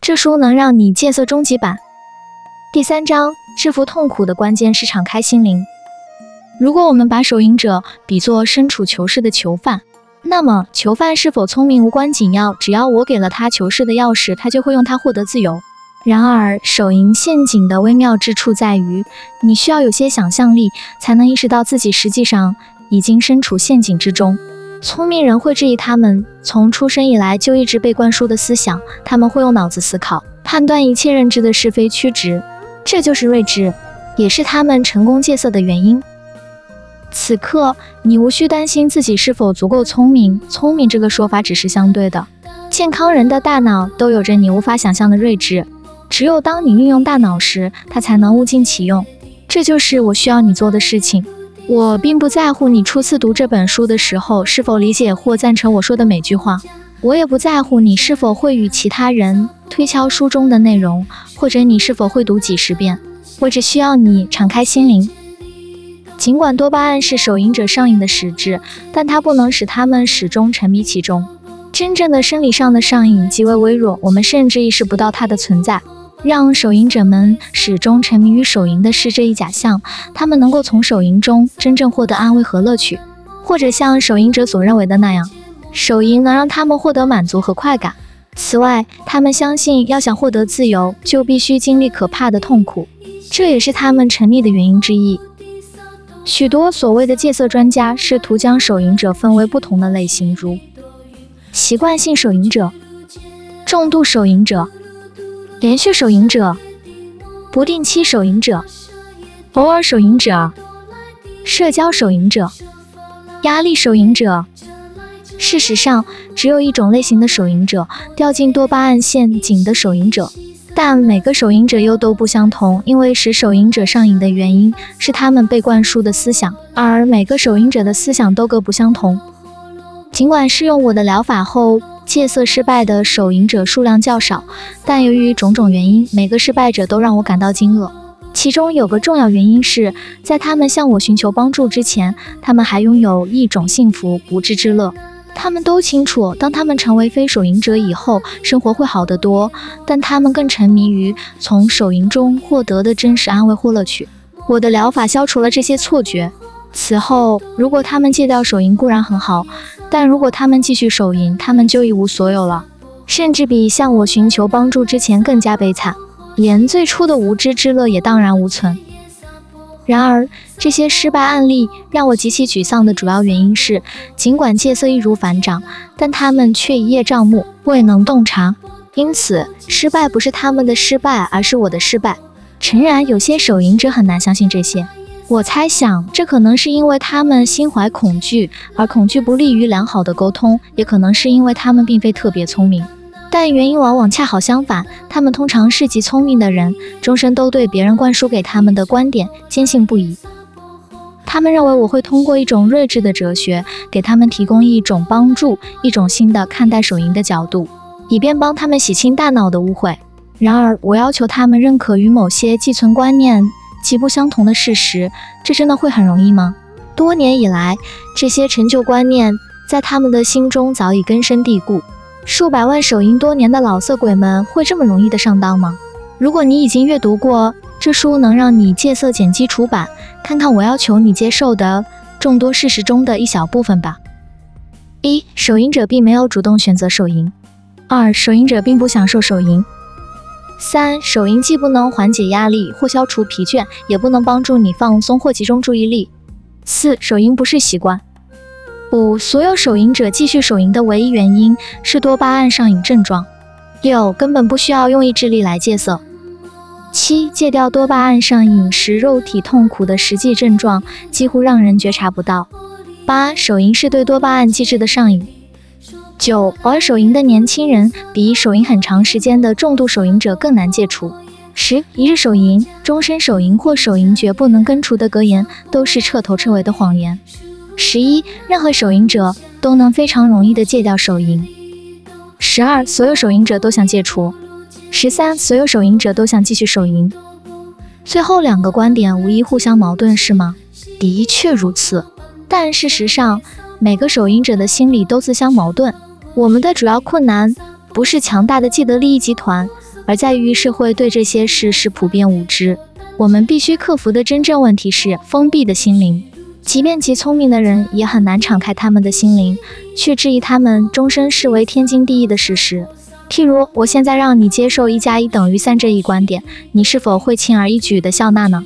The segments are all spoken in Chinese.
这书能让你戒色终极版。第3章，制服痛苦的关键是敞开心灵。如果我们把手淫者比作身处囚室的囚犯，那么囚犯是否聪明无关紧要，只要我给了他囚室的钥匙，他就会用它获得自由。然而，手淫陷阱的微妙之处在于，你需要有些想象力，才能意识到自己实际上已经身处陷阱之中。聪明人会质疑他们从出生以来就一直被灌输的思想，他们会用脑子思考，判断一切认知的是非曲直，这就是睿智，也是他们成功戒色的原因。此刻，你无需担心自己是否足够聪明，聪明这个说法只是相对的。健康人的大脑都有着你无法想象的睿智，只有当你运用大脑时，它才能物尽其用。这就是我需要你做的事情。我并不在乎你初次读这本书的时候是否理解或赞成我说的每句话，我也不在乎你是否会与其他人推敲书中的内容，或者你是否会读几10遍。我只需要你敞开心灵。尽管多巴胺是手淫者上瘾的实质，但它不能使他们始终沉迷其中。真正的生理上的上瘾极为微弱，我们甚至意识不到它的存在。让手淫者们始终沉迷于手淫的是这一假象，他们能够从手淫中真正获得安慰和乐趣，或者像手淫者所认为的那样，手淫能让他们获得满足和快感。此外，他们相信要想获得自由，就必须经历可怕的痛苦，这也是他们沉溺的原因之一。许多所谓的戒色专家试图将手淫者分为不同的类型，如习惯性手淫者、重度手淫者、连续手淫者、不定期手淫者、偶尔手淫者、社交手淫者、压力手淫者。事实上，只有一种类型的手淫者，掉进多巴胺陷阱的手淫者。但每个手淫者又都不相同，因为使手淫者上瘾的原因是他们被灌输的思想，而每个手淫者的思想都各不相同。尽管试用我的疗法后戒色失败的手淫者数量较少，但由于种种原因，每个失败者都让我感到惊愕。其中有个重要原因是，在他们向我寻求帮助之前，他们还拥有一种幸福无知之乐。他们都清楚，当他们成为非手淫者以后，生活会好得多，但他们更沉迷于从手淫中获得的真实安慰或乐趣。我的疗法消除了这些错觉。此后，如果他们戒掉手淫固然很好，但如果他们继续手淫，他们就一无所有了，甚至比向我寻求帮助之前更加悲惨，连最初的无知之乐也荡然无存。然而，这些失败案例让我极其沮丧的主要原因是，尽管戒色易如反掌，但他们却一叶障目，未能洞察。因此，失败不是他们的失败，而是我的失败。诚然，有些手淫者很难相信这些。我猜想，这可能是因为他们心怀恐惧，而恐惧不利于良好的沟通，也可能是因为他们并非特别聪明。但原因往往恰好相反，他们通常是极聪明的人，终身都对别人灌输给他们的观点坚信不疑。他们认为我会通过一种睿智的哲学，给他们提供一种帮助，一种新的看待手淫的角度，以便帮他们洗清大脑的误会。然而，我要求他们认可与某些寄存观念极不相同的事实，这真的会很容易吗？多年以来，这些陈旧观念在他们的心中早已根深蒂固。数百万手淫多年的老色鬼们会这么容易的上当吗？如果你已经阅读过这书能让你戒色简基础版，看看我要求你接受的众多事实中的一小部分吧。1. 手淫者并没有主动选择手淫。2. 手淫者并不享受手淫。3. 手淫既不能缓解压力或消除疲倦，也不能帮助你放松或集中注意力。4. 手淫不是习惯。5. 所有手淫者继续手淫的唯一原因是多巴胺上瘾症状。6. 根本不需要用意志力来戒色。7. 戒掉多巴胺上瘾时肉体痛苦的实际症状几乎让人觉察不到。8. 手淫是对多巴胺机制的上瘾。9. 偶尔手淫的年轻人比手淫很长时间的重度手淫者更难戒除。10. 一日手淫、终身手淫或手淫绝不能根除的格言都是彻头彻尾的谎言。11. 任何手淫者都能非常容易地戒掉手淫。12. 所有手淫者都想戒除。13. 所有手淫者都想继续手淫。最后2个观点无疑互相矛盾，是吗？的确如此，但事实上，每个手淫者的心理都自相矛盾。我们的主要困难不是强大的既得利益集团， 而在于社会对这些事是普遍无知。我们必须克服的真正问题是封闭的心灵。即便极聪明的人也很难敞开他们的心灵，去质疑他们终身视为天经地义的事实。譬如，我现在让你接受1+1=3这一观点，你是否会轻而易举地笑纳呢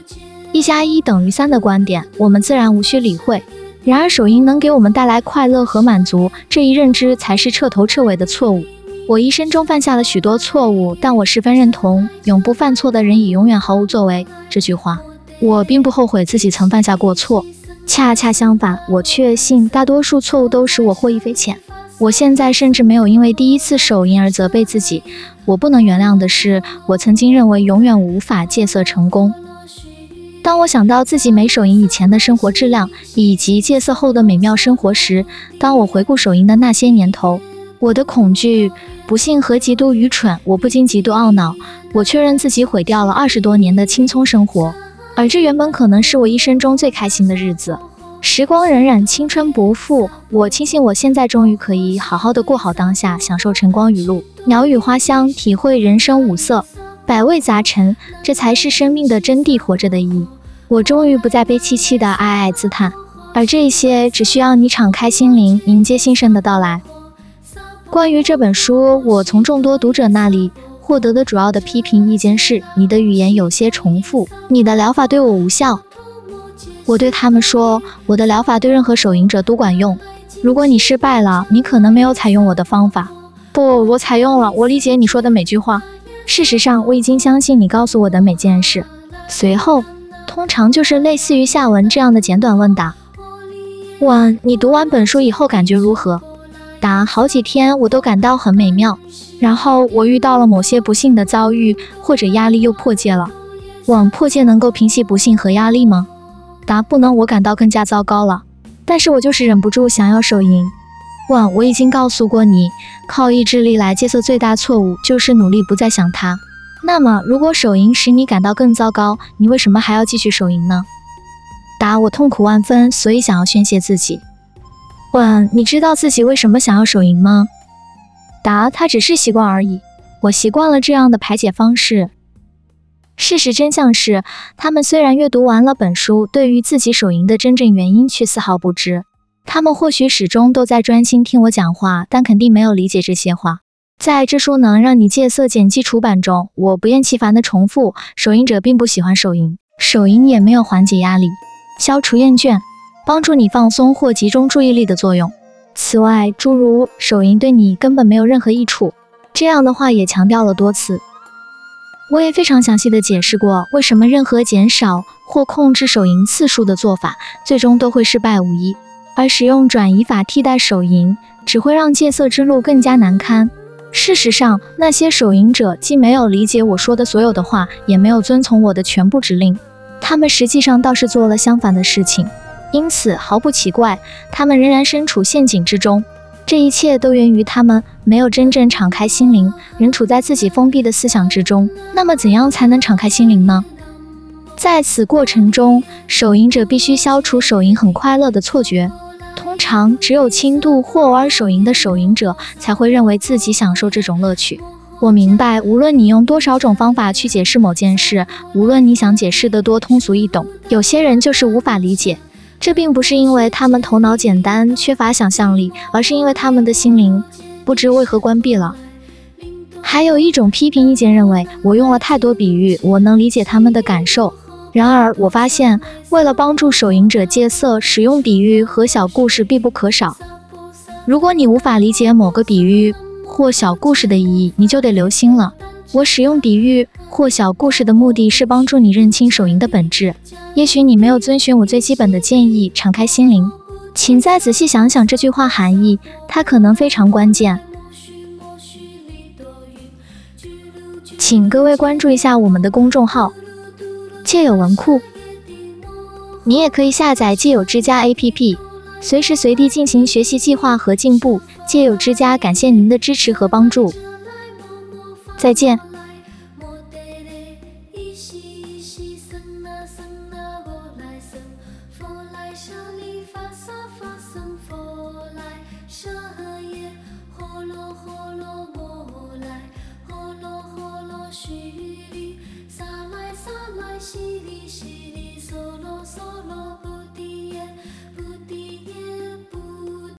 ？1+1=3的观点，我们自然无需理会。然而，手淫能给我们带来快乐和满足，这一认知才是彻头彻尾的错误。我一生中犯下了许多错误，但我十分认同“永不犯错的人已永远毫无作为”这句话。我并不后悔自己曾犯下过错，恰恰相反，我确信大多数错误都使我获益匪浅。我现在甚至没有因为第一次手淫而责备自己。我不能原谅的是，我曾经认为永远无法戒色成功。当我想到自己没手淫以前的生活质量，以及戒色后的美妙生活时，当我回顾手淫的那些年头，我的恐惧、不幸和极度愚蠢，我不禁极度懊恼。我确认自己毁掉了20多年的青葱生活，而这原本可能是我一生中最开心的日子。时光荏苒，青春不复，我庆幸我现在终于可以好好的过好当下，享受晨光雨露、鸟语花香，体会人生五色，百味杂陈，这才是生命的真谛，活着的意义。我终于不再悲戚戚的哀哀自叹，而这些只需要你敞开心灵，迎接新生的到来。关于这本书，我从众多读者那里获得的主要的批评意见是：你的语言有些重复，你的疗法对我无效。我对他们说，我的疗法对任何手淫者都管用。如果你失败了，你可能没有采用我的方法。不，我采用了，我理解你说的每句话。事实上，我已经相信你告诉我的每件事。随后，通常就是类似于下文这样的简短问答。问：你读完本书以后感觉如何？答：好几天我都感到很美妙。然后我遇到了某些不幸的遭遇，或者压力又破戒了。问：破戒能够平息不幸和压力吗？答：不能，我感到更加糟糕了。但是我就是忍不住想要手淫。问：我已经告诉过你，靠意志力来戒色最大错误就是努力不再想它。那么，如果手淫使你感到更糟糕，你为什么还要继续手淫呢？答：我痛苦万分，所以想要宣泄自己。问：你知道自己为什么想要手淫吗？答：它只是习惯而已，我习惯了这样的排解方式。事实真相是，他们虽然阅读完了本书，对于自己手淫的真正原因却丝毫不知。他们或许始终都在专心听我讲话，但肯定没有理解这些话。在这书能让你戒色简记出版中，我不厌其烦地重复，手淫者并不喜欢手淫，手淫也没有缓解压力、消除厌倦、帮助你放松或集中注意力的作用。此外，诸如手淫对你根本没有任何益处这样的话也强调了多次。我也非常详细地解释过，为什么任何减少或控制手淫次数的做法，最终都会失败无疑，而使用转移法替代手淫，只会让戒色之路更加难堪。事实上，那些手淫者既没有理解我说的所有的话，也没有遵从我的全部指令，他们实际上倒是做了相反的事情。因此，毫不奇怪，他们仍然身处陷阱之中。这一切都源于他们没有真正敞开心灵，仍处在自己封闭的思想之中。那么怎样才能敞开心灵呢？在此过程中，手淫者必须消除手淫很快乐的错觉。通常只有轻度或偶尔手淫的手淫者才会认为自己享受这种乐趣。我明白，无论你用多少种方法去解释某件事，无论你想解释得多通俗易懂，有些人就是无法理解。这并不是因为他们头脑简单，缺乏想象力，而是因为他们的心灵不知为何关闭了。还有一种批评意见认为，我用了太多比喻，我能理解他们的感受。然而，我发现，为了帮助手淫者戒色，使用比喻和小故事必不可少。如果你无法理解某个比喻或小故事的意义，你就得留心了。我使用比喻或小故事的目的是帮助你认清手淫的本质。也许你没有遵循我最基本的建议，敞开心灵。请再仔细想想这句话含义，它可能非常关键。请各位关注一下我们的公众号戒友文库，你也可以下载戒友之家 APP， 随时随地进行学习计划和进步。戒友之家感谢您的支持和帮助，再见。 舍耶，呼噜呼噜我来，呼噜呼噜。 淅沥淅沥，嗦啰嗦啰，不